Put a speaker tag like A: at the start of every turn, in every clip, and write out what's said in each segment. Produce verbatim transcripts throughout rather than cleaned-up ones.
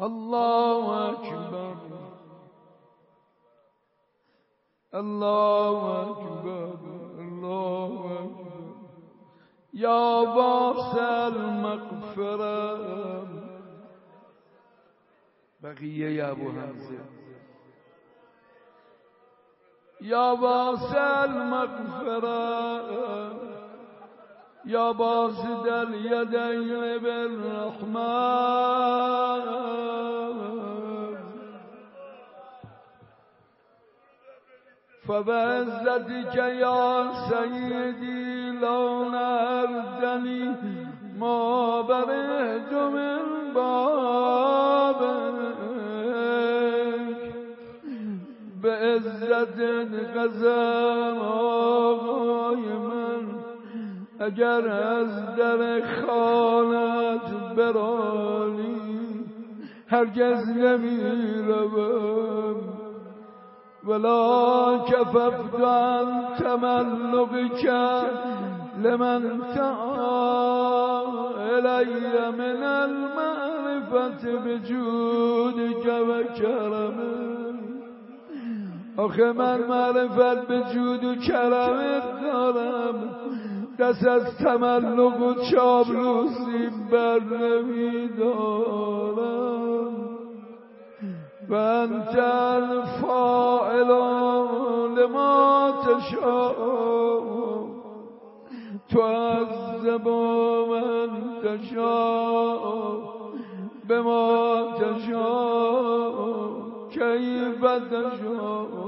A: الله اکبر الله اکبر الله اکبر یا واسع المغفرة. بقیه یا ابو حمزه یا واسع المغفرة یا باسط الیدین بالرحمن فبعزتك یا سیدی لا نردنی ما برهت من بابك به عزت قسم آقای من اگر از در خانت برانی هرگز نمی روم ولا کففت عن تملقك لمن تعال الی من المعرفة بجودك و کرمك. آخه من معرفت به جود و کرمت دارم، دست از تملق و چابلوسی بر نمی دارم. و انت الفاعل لما تشاء تعذب من تشاء بما تشاء کیف تشاء.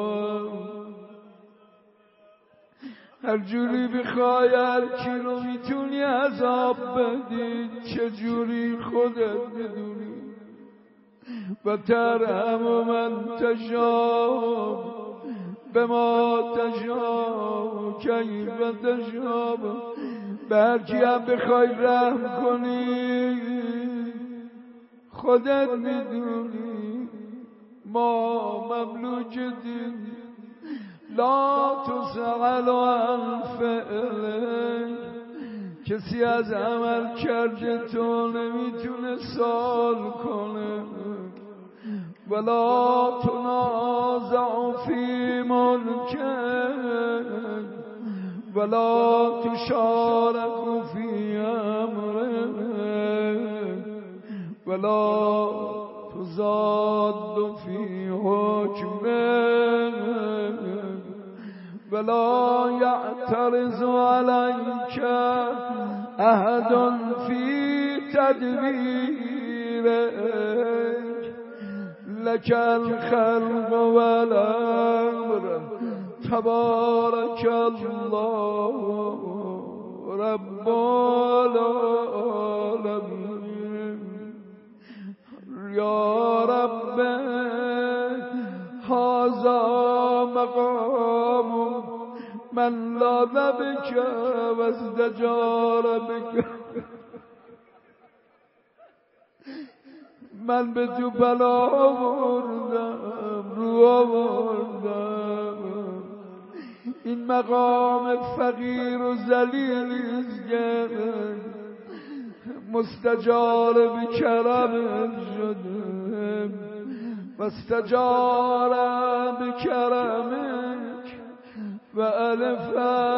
A: هر جوری بخوای هر کی رو میتونی عذاب بدی، چه جوری خودت بدونی. و ترحم من تشاء بما تشاء کیف تشاء. به هر کی هم بخوای رحم کنی خودت میدونی. ما مملوکتیم لا تسأل عن فعلک. کسی از عمل کرده تو نمیتونه سوال کنه. ولا تنازع فی ملکک ولا تشارك فی امرک ولا تزاد فی حکمک ولا يعترض عليك أحد في تدبيرك. لك الخلق والأمر تبارك الله رب العالمين. يا رب هذا مقام من لاذ بك واستجار بك. من به تو بلا آوردم، رو آوردم. این مقام فقیر و ذلیلیست که مستجار به کرمت شدم. واستجار بكرمك وألف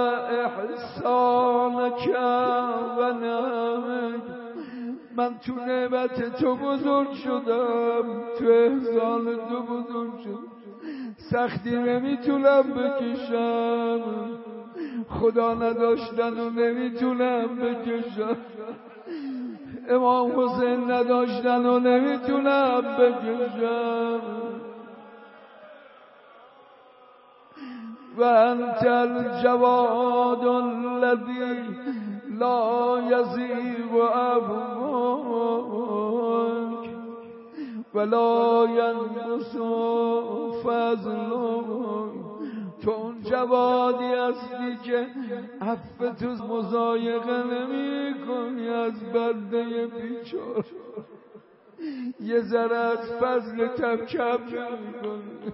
A: إحسانك ونعمك. من تو نعمت تو بزرگ شدم، تو احسان تو بزرگ شدم. سختی نمیتونم بکشم، خدا نداشتن و نمیتونم بکشم. امام حسین نداشتن و نمیتونم بکشم. و انت الجواد الذی لا یزیغ عفوک ولا ینقص فضلک. تو اون جوادی هستی که عفو تو مضایقه نمی کنی از بنده بیچاره. یه ذره از فضل کم کم نمی کنی.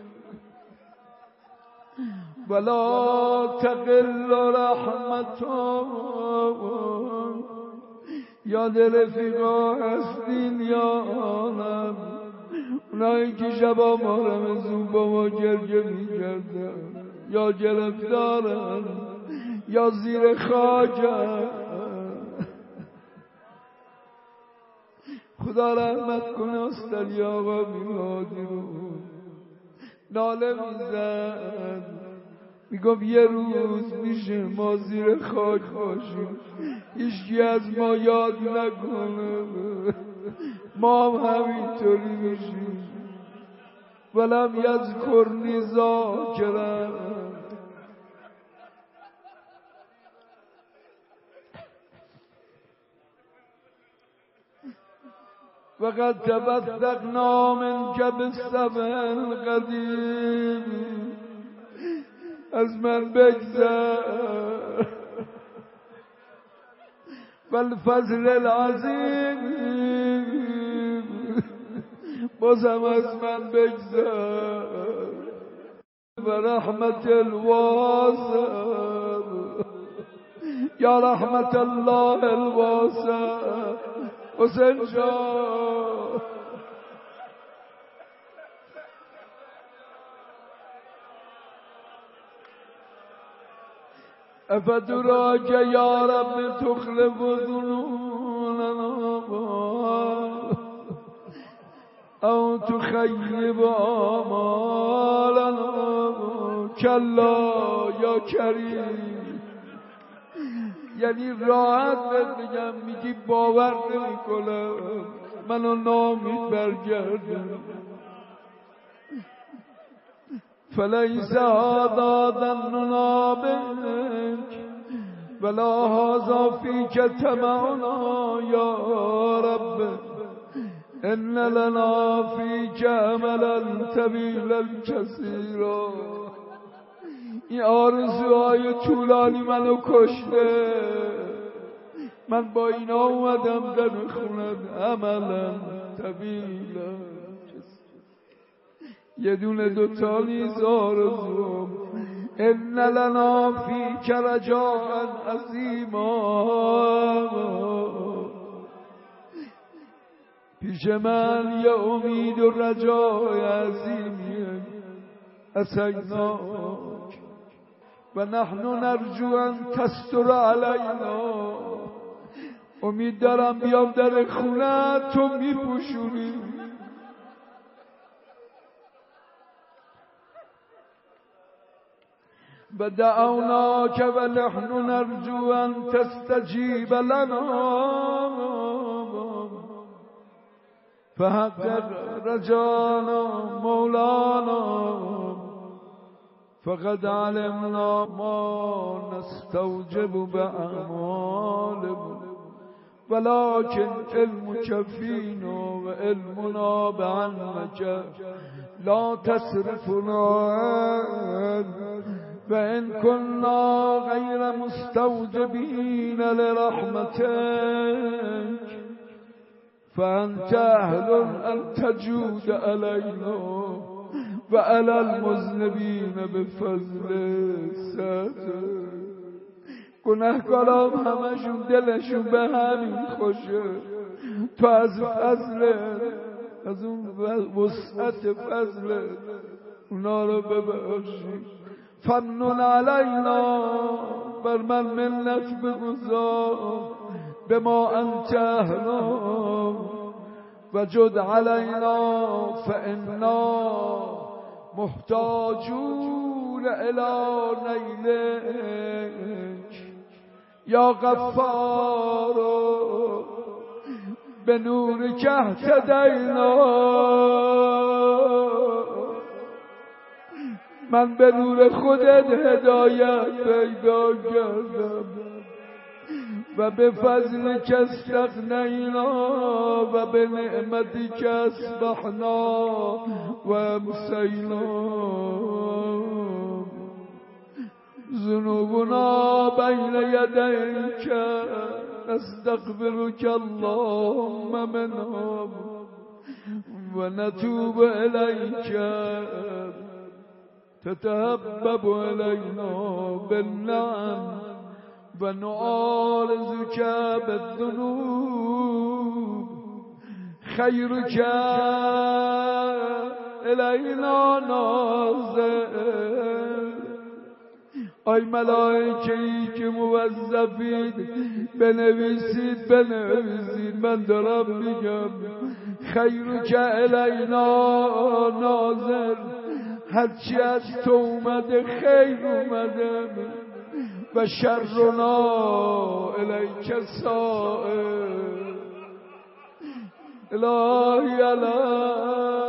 A: ولا تقل رحمتک یاد رفیقا هستین یا عالم، اونایی که شبا ما رمزون با ما گریه میکردن، یا گرفتارن یا زیر خاکن. خدا رحمت کنه استادی آقا میلادی رو. ناله میزد میگفت یه روز میشه ما زیر خاک باشیم، هیچکی از ما یاد نکنه، ما هم همینطوری میشیم. ولم یذکرنی ذاکرا، وقد تبثقنا منك بالسبع القدیم. از من بگذر والفضل العظیم، بازم از من بگذر و رحمت الواسع، یا رحمت الله الواسع. حسین جان افدراک یا رب تخلف ظنوننا او تخیب آمالنا، کلا یا کریم. یعنی راحت بگم میگی باور نمی کنم منو نامید برگردم. فلیس هذا ظننا بک ولا هذا فیک طمعنا یا رب، ان لنا فیک عملا طویلا کثیرا. این آرزوهای طولانی منو کشته، من با اینا اومدم در خونت عملا طویلا. یه دونه دوتا نیز آرزو، ان لنا فیک رجاء عظیما. پیش من یه امید و رجای عظیمیه، اسیناک و نحن نرجو ان تستر علینا. امید دارم بیام در خونه تو میپوشونی. و دعوناک و نحن نرجو ان تستجیب لنا، فحقق رجانا مولانا، فقد علمنا ما نستوجب بأعمالنا، ولكن علمك فينا وعلمنا بعنك لا تصرفنا عنه، وإن كنا غير مستوجبين لرحمتك فأنت أهل أن تجود علينا وعلى المذنبين بفضل ستر. گناهکارام همشون دلشون به همین خوشه، تو از فضل، از اون وسعت فضل اونا رو ببخشی. فمنون علینا، بر من منت بگذار، به ما انت اهلا، و جد علینا فانا محتاجون الی نیلک. یا غفار به نور که اهتدینا، من به نور خودت هدایت پیدا کردم و به فضل که استغنینا و به نعمتی که اصبحنا و امسینا. ذنوبنا بین یدیک نستغفرک اللهم منها و نتوب الیک تتحبب الینا بالنعم و نعارضک بالذنوب خیرک الینا ناظر. ای ملائکه‌ای که موظفید بنویسید بنویسید، من دارم میگم خیرک الینا ناظر، هرچی از تو اومده خیر اومده و شرنا الیک سائر. الهی الهی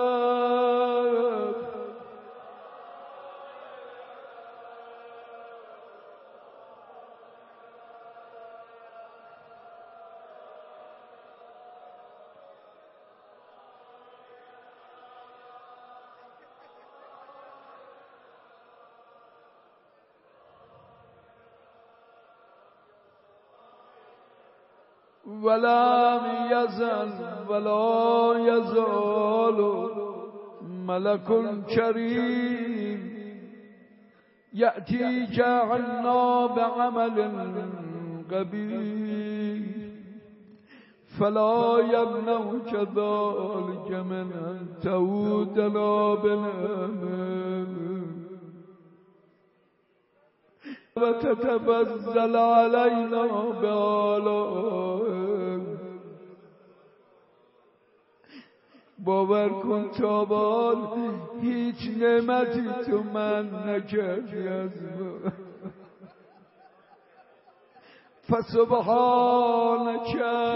A: ولم یزل ولا یزال ملک کریم یأتیک عنا بعمل قبیح فلا یمنعک ذلک من ان تعودنا بالامن و تتبذل علینا بآلائک. باور کن تابال هیچ نعمتی تو من نکردی از من. فسبحانک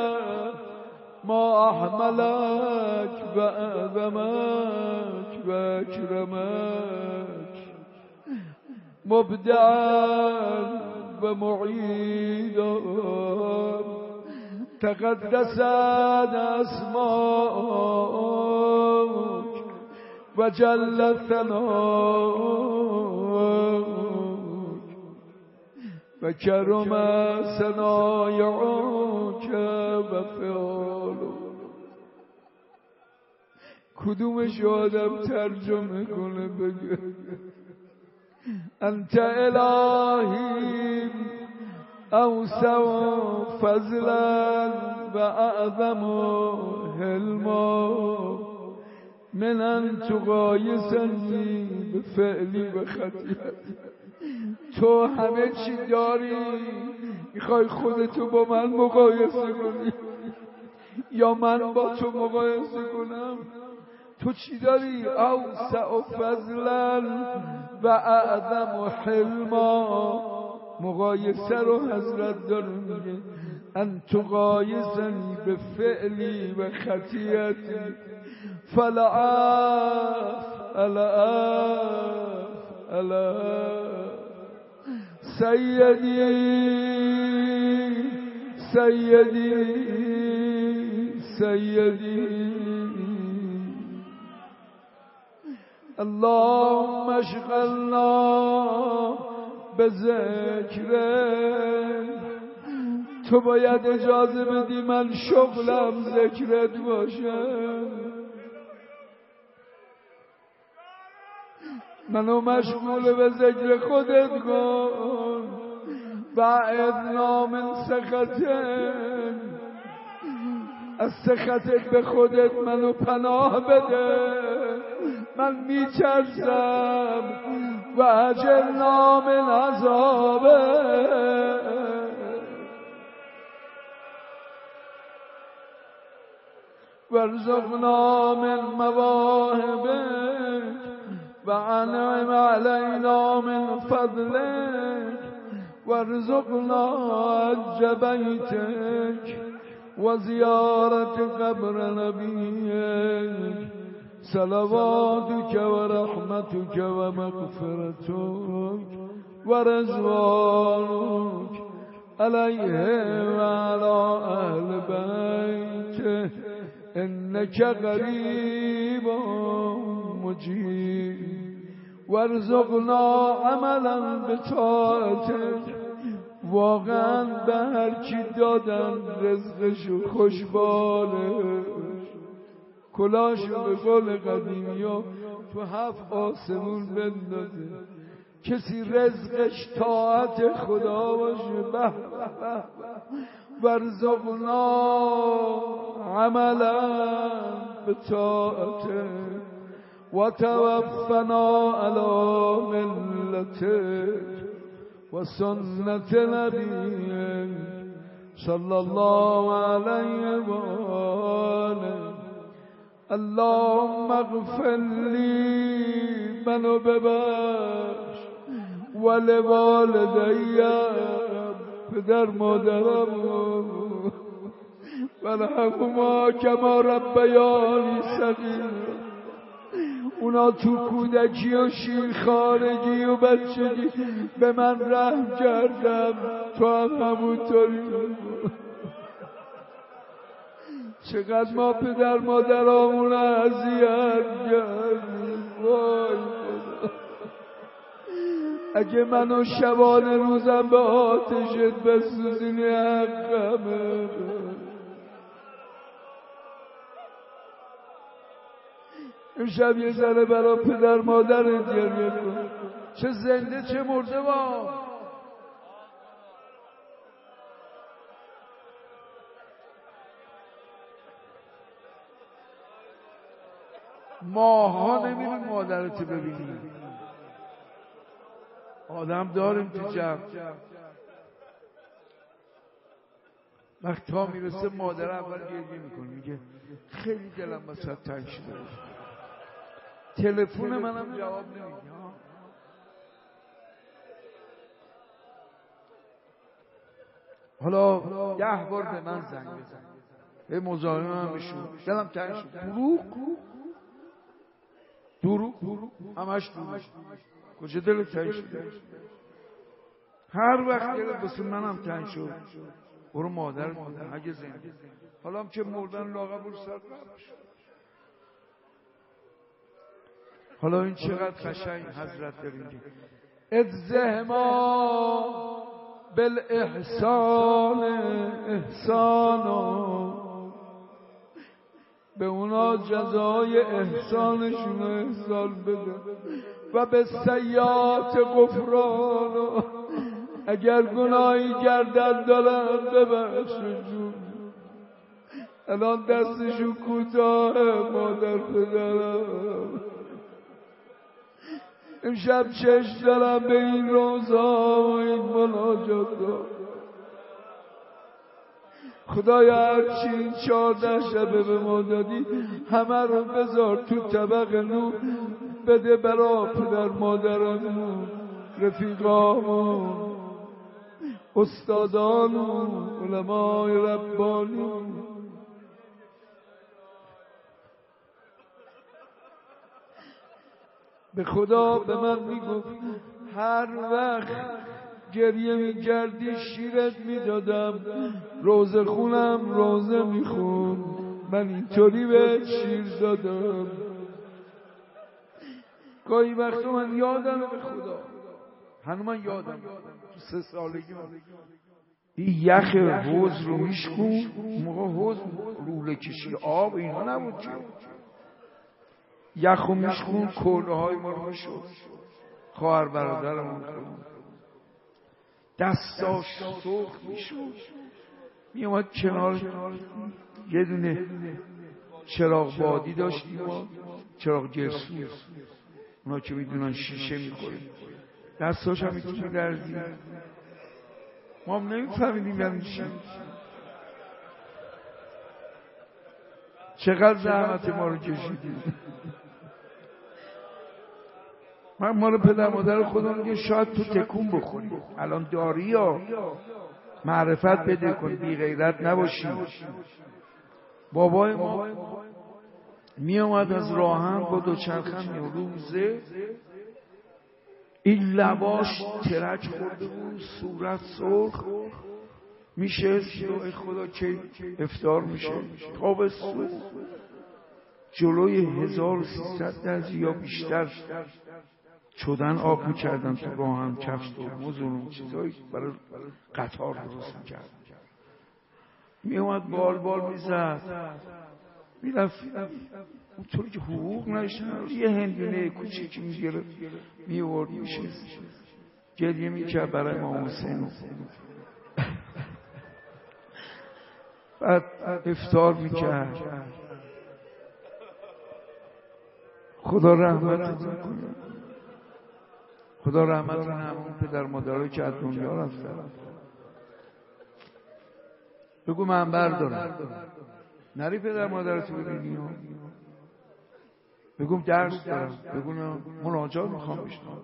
A: ما احملک و اعظمک و اکرمک مبدعا و معیدا تقدست اسماءک و جل ثناءک و کرم صنایعک و فعالک. کدومش آدم ترجمه کنه بگه انت الهی اوسع فضلا و اعظم حلما من ان تقایسنی بفعلی و خطیئتی. تو همه چی داری، میخوای خودتو با من مقایسه کنی یا من با تو مقایسه کنم؟ تو چی داری؟ اوسع فضلا و اعظم حلما. مقایسه رو حضرت داره میگه ان تقایسنی به فعلی و خطیئتی فلعف العف العف. سیدی سیدی سیدی اللهم اشغلنا بذکرک. تو باید اجازه بدی من شغلم ذکرت باشه. منو مشغول به ذکر خودت کن. بعدنا من سخطک، از سخطت به خودت منو پناه بده، من میترسم. و اجرنا من عذابک، وارزقنا من مواهبک و انعم علینا من فضلک، وارزقنا حج بیتک و زیارت قبر نبیک صلواتک و رحمتک و مغفرتک و رضوانک علیه و علی اهل بیت انک قریب مجیب. وارزقنا عملا بطاعتک. واقعا به هر کی دادن رزقشو خوشباله، کلاشو به قول قدیمی ها تو هفت آسمون بندازه. کسی رزقش طاعت خدا باشه، به به ورزقنا عملا به طاعته و توفنا علی ملته و سنت نبیه صلی الله علیه و آله. اللهم اغفر لی، منو ببخش، ولوالدی، پدر مادرم، ورحمهما کما ربیانی صغیرا. اونا تو کودکی و شیرخوارگی و بچگی به من رحم کردم، تو هم همونطوری. چقدر ما پدر مادرامون اذیت کردیم، وای خدا. اگه منو شبانه روزم به آتشت بسوزونی حقمه. امشب یه ذره برای پدر مادرت گریه کن، چه زنده چه مرده. با ماها نمیریم مادرت ببینیم، آدم داریم تو جمع. وقت تا میرسه مادر اول گریه میکنه، میگه خیلی دلم واسه تنگ شده. تلفن منم جواب نمیده. حالا ده بار به من زنگ بزن، به مزاحم من بشون، دلم تنگ شد. دروغ دروغ همش دروغ. کجا دلت تنگ شده؟ هر وقت دلت واسه منم تنگ شد، برو مادر مادر اگه زنده. حالا هم که مردن لاغر برو سر برش. حالا این چقدر قشنگ حضرت داریم. اجزهما بالاحسان احسانا، به اونا جزای احسانشون احسان بده. و به سیئات غفران، اگر گناهی کردن دارن ببخششون. الان دستشون کوتاه مادر پدرم. امشب چشم دارم به این روزا و این مناجات دارم. خدایا هرچی این چهارده شبه به ما دادی همه رو بذار تو طبق نور، بده برا پدر مادرمون، رفیقامون، استادانمون، علمای ربانیمون. به خدا به من میگفت هر وقت گریه میکردی شیرت میدادم، روزه خونم روزه میخون، من اینطوری به شیر دادم. گاهی وقتا من یادم به خدا، هنو من یادم تو سه سالگی من این یخ حوض رو میشکون. موقع حوض روله کشی آب اینا نبود که، یخ رو میشکون کله های ما رو میشود. خواهر برادرمون دستاش سرخ میشود، میومد کنار یه دونه چراغ بادی داشتیم ما، چراغ جرسوز، اونا که میدونن شیشه میخوره، دستاش هم میتونی درزی. ما هم نمیفهمیدیم یعنی چی. چقدر زحمت ما رو کشیدیم. من مال پدر مادر خودم میگه شاید تو تکون بخوری، الان داری یا معرفت بده کن، بی غیرت نباشی. بابای ما می اومد از راهن با دوچرخه می روزه، این لباش ترک خورده بود، صورت سرخ میشه. ای خدا که افطار میشه، تابستون جلوی هزار و سیصد درجه یا بیشتر چدن آب میکردن تو راهن، کفش ترمز و چیزایی برای قطار درست میکردن. میومد بال بال میزد، میرفت اونطوری که حقوق نشتن، یه هندونه کوچیکی میگرفت میورد میشه. گریه میکرد برای امام حسین. بعد افطار میکرد. خدا رحمتتون کنه، خدا رحمت کنه همون پدر مادرایی که از دنیا رفتن. بگو من بردارم، نری پدر مادرتو ببینی. بگو درس دارم، بگو مناجات میخوام بشنوم.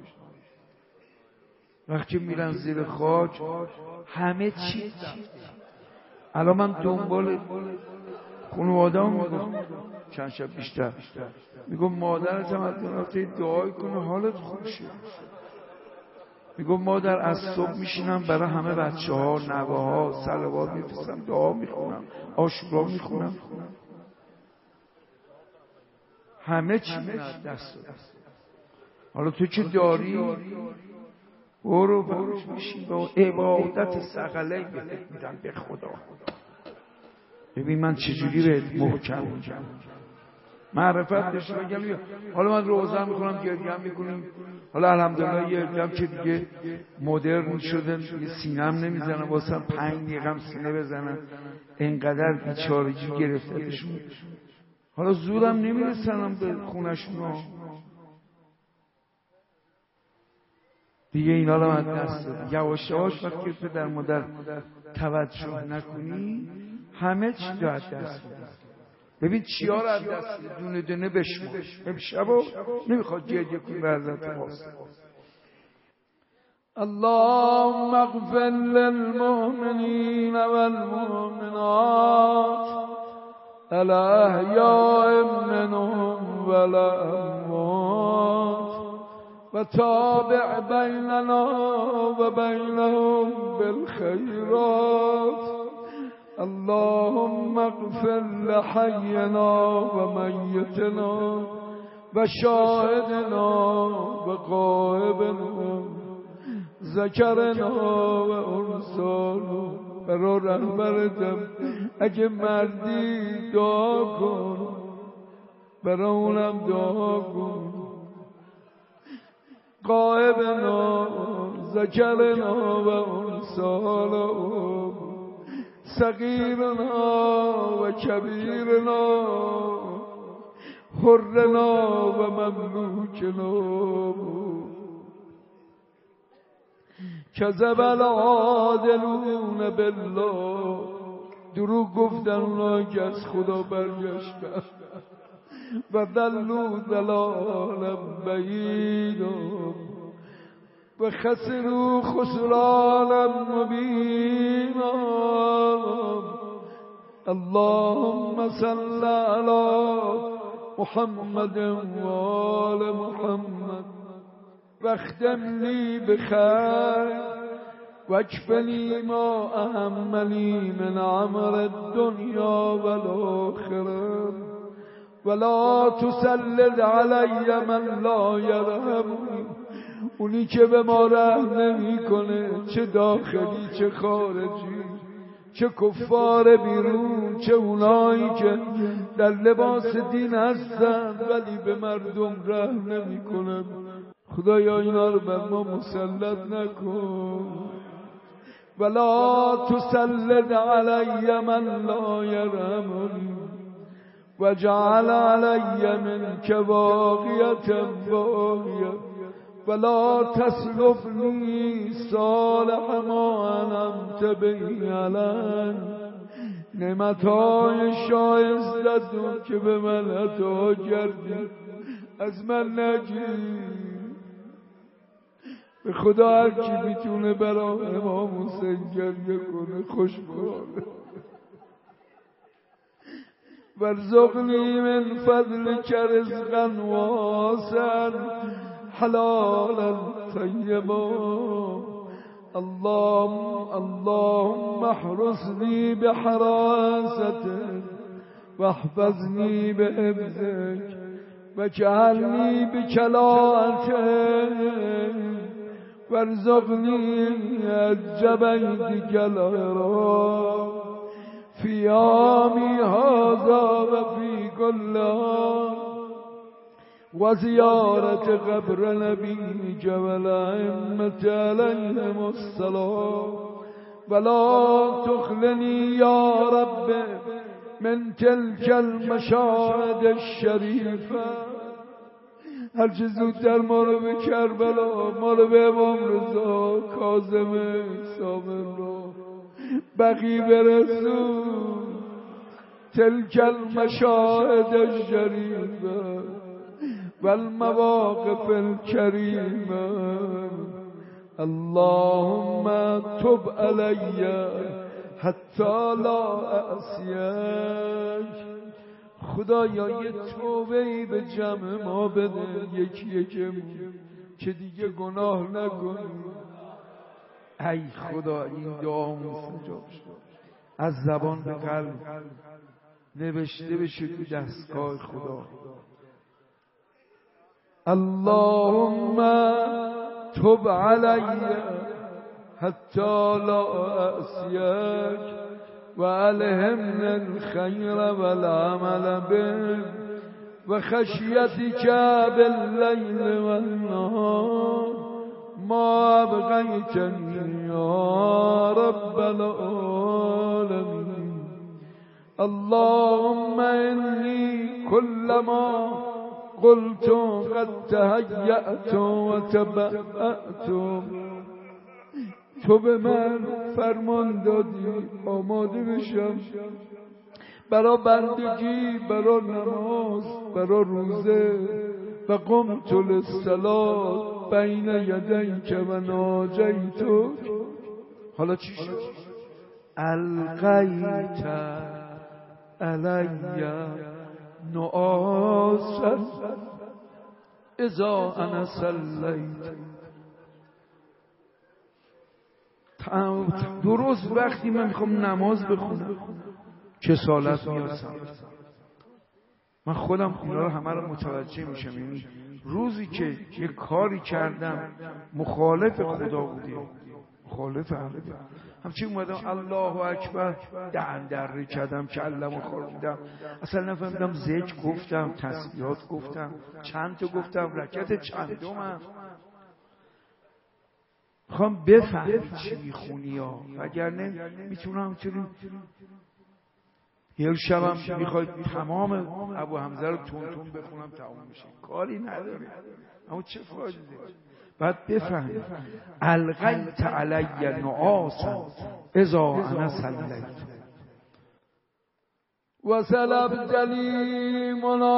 A: وقتی میرن زیر خاک همه چی. الان من دنبال خانواده هم میگم چند شب بیشتر میگم مادرت هم از دنیا دعای کنه حالت خوب شه. میگم مادر از صبح میشینم برای همه بچه ها نوه ها صلوات میفرستم، دعا میخونم، آشورا میخونم، همه چی میاد دست و دست. حالا تو که داری برو برو میشین با عبادت ثقله بهت میدم به خدا. ببین من چجوری بهت محکم میگم معرفت داشته بگم. حالا من روزه میکنم، گریه میکنیم. حالا الحمدلله یه گم که دیگه مدرن شده، یه سینم نمیزنم واسه پنج دقیقه سینه بزنم، اینقدر بیچارگی گرفتهشون. حالا زودم نمیرسنم به خونشون دیگه. اینا رو من دست داد. یواش یواش وقتی پدر مادر توجه نکنی همه چی رو از دست میدن. ببین چیا رو از دست میدن، دونه دونه بشمار. امشبا نمیخواد گریه کنی به حضرت قاسم. اللهم اغفر للمؤمنین والمؤمنات الاحیاء منهم والاموات وتابع بیننا و بینهم بالخیرات. اللهم اغفر لحینا و میتنا و شاهدنا و غائبنا ذکرنا و انثانا. برای رهبرتم اگه مردی دعا کن، برای اونم دعا کن. غائبنا ذکرنا و انثانا صغیرنا و کبیرنا حرنا و مملوکنا. کذب العادلون بالله، دروغ گفتن اونایی که از خدا برگشتن. و ضلوا ضلالا بعیدا و خسروا خسرانا مبینا. اللهم صل علی محمد و آل محمد واختم لی بخیر واکفنی ما اهمنی من امر الدنیا والآخرة ولا تسلط علی من لا یرحمنی. اونی که به ما رحم نمی کنه، چه داخلی چه خارجی، چه کفار بیرون چه اونایی که در لباس دین هستن ولی به مردم رحم نمی کنن، خدایا اینا رو بر ما مسلط نکن. ولا تسلط علی من لا یرحمنی وجعل علی منک واقیة باقیة ولا تسلبنی صالح ما انعمت به علی. نعمتهای شایستت که به من عطا کردی از من نگیر. به خدا هر کی میتونه برای امام حسین گریه کنه خوشبخته. وارزقنی من فضلک رزقا واسعا حلالا طیبا. اللهم اللهم احرسني بحراستك واحفظني بحفظك واجعلني بكلاءتك وارزقني الجبيتك العراق في عامي هذا وفي كل عام و زیارت قبر نبیک و الائمة علیهم السلام ولا تخلنی یا رب من تلك المشاهد الشریفه. هرچه زودتر ما رو به کربلا، ما رو به امام رضا کاظم سامر رو بقی برسون. تلك المشاهد الشریفه والمواقف الكریمه. اللهم تب علی حتی لا اعصیک. خدایا یه توبه‌ای به جمع ما بده، یکی یکمون، که دیگه گناه نکنیم. ای خدا این دعامون استجاب شد، از زبان به قلب نوشته بشه تو دستگاه خدا. اللهم تب علی حتی لا اعصیک و الهمنا الخیر والعمل به و خشیتک باللیل والنهار ما ابقیتنی یا رب العالمین. اللهم انی كلما قلت قد تهیأت و تبعت. تو به من فرمان دادی آماده بشم برا بندگی، برا نماز، برا روزه. و قمت للصلاة بین یدیک و ناجیتک. حالا چی شد؟ القیت علی نعاسا اذا انا صلیت. درست وقتی من میخوام نماز بخونم کسالت میاد. من خودم اینا رو همه رو متوجه میشم. یعنی روزی که یه کاری کردم مخالف خدا بودیم، مخالف امر، همچنین اومدم الله اکبر دهن دره کردم، کلمو خوردم، اصلا نفهمیدم ذکر گفتم، تسبیحات گفتم، چند تا گفتم، رکعت چندمم. میخوام بفهمی چی میخونی ها، وگرنه میتونم همچنین یه شبم میخوای تمام ابو حمزه رو تون تون بخونم تمام میشه، کاری نداره. اما چه فایده داره؟ باید بفهمی القیت علی نعاسا اذا انا صلیت و سلبتنی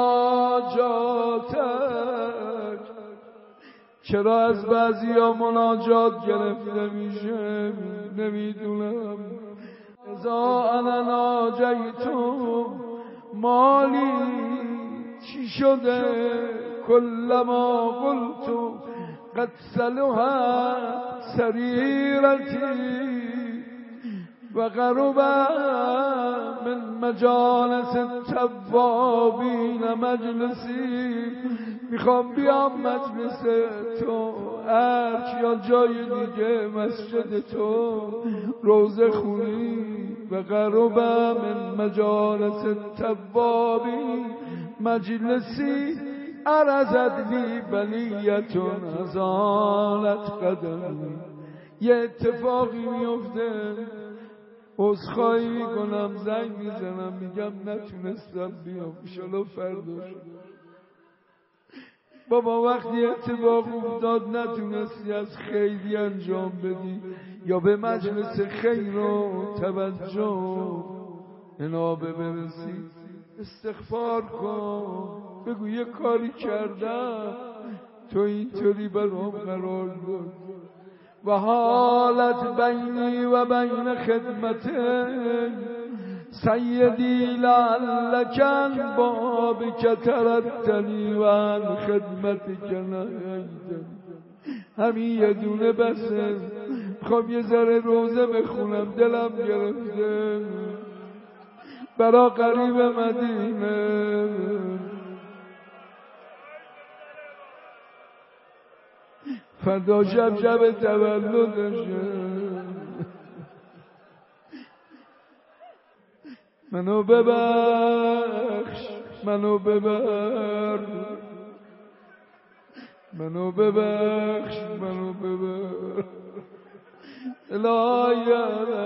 A: مناجاتک. چرا از بعضی ها مناجات گرفته میشه نمیدونم. اذا انا ناجیتم مالی چی شده؟ کلما قلت قد صلحت سریرتی و قرب من مجالس التوابین مجلسی. میخوام بیام مجلس تو، ارچ یا جای دیگه، مسجد تو، روزه خونی. و قرب من مجالس التوابین مجلسی عرضت لی بلیتون ازالت قدمی. یه اتفاقی میفته، عذرخواهی میکنم، زنگ میزنم، میگم نتونستم بیام، انشالله فردا شد. بابا وقتی اتفاق افتاد نتونستی از خیلی انجام بدی یا به مجلس خیر و توجه انابه برسی، استغفار کن، بگو یه کاری کردم تو اینطوری برام قرار داد. و حالت بینی و بین خدمته سیدی لعلک بابک تردنی و عن خدمتک نهیتنی. همین یه دونه بسه، میخوام یه ذره روزه بخونم، دلم گرفته برا قریب مدینه. فردا شب شب تولدشه، منو ببخش، منو ببر، منو ببخش منو ببخش الهی